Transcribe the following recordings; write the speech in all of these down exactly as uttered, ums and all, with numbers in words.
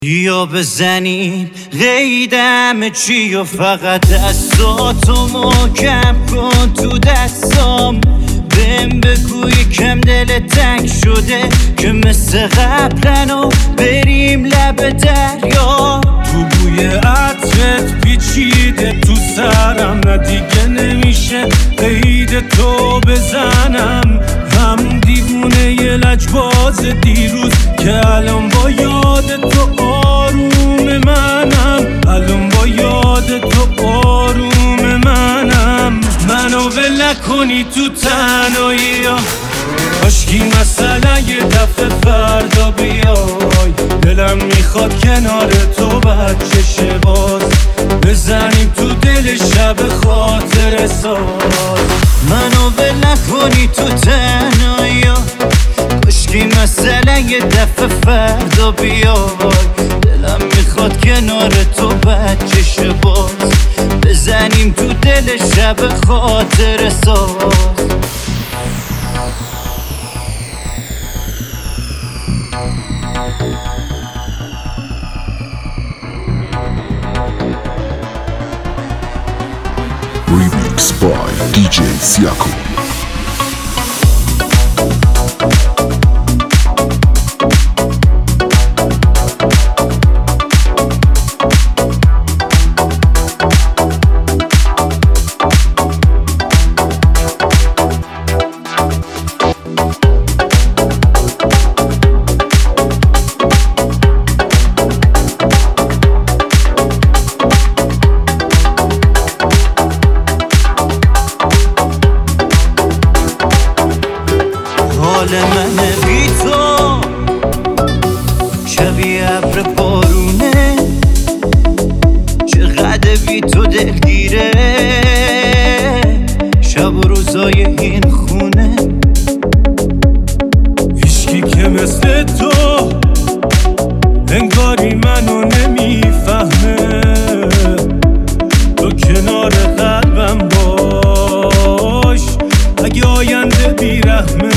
یا بزنیم قیدم چی و فقط دستاتو محکم کن تو دستام. بهم بگو یکم دل تنگ شده که مثل قبلنو بریم لب دریا. تو بوی عطرت پیچیده تو سرم، نه دیگه نمیشه قید تو بزنم. هم دیوونه یه لجباز دیروز که الان با یاد تو آروم منم. الان با یاد تو آروم منم. منو ول نکنی تو تنهایی ها، کاشکی مثلا یه دفعه فردا بیای. دلم میخواد کنار تو بچه شه باز، بزنیم تو دل شب خاطر ساز. منو ول نکنی تو تنهایی ها، کاشکی مثلا یه دفعه فردا بیای. دلم میخواد کنار تو بچه شه باز، بزنیم تو دل شب خاطر ساز. Remix by دی جی Siako. حال من بی تو شبیه ابر بارونه، چقدر بی تو دلگیره شب و روزای این خونه. هیچکی که مثل تو انگاری منو نمیفهمه. تو کنار قلبم باش، اگه آینده بیرحمه،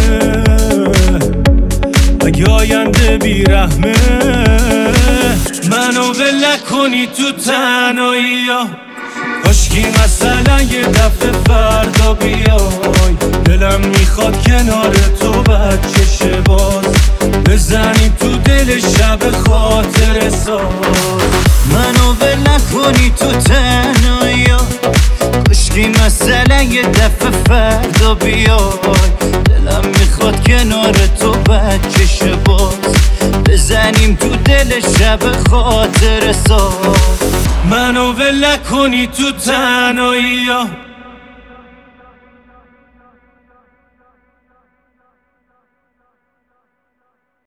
اگه آینده بیرحمه. منو ول نکنی تو تنهایی ها، کاشکی مثلا یه دفعه فردا بیای. دلم میخواد کنار تو بچه شه باز، بزنیم تو دل شب خاطر ساز. منو ول نکنی تو تنهایی ها، کاشکی مثلا یه دفعه فردا بیای. دلم میخواد کنار تو بچه شه باز، بزنیم تو دل شب خاطر ساز. منو ول نکنی تو تنهایی ها،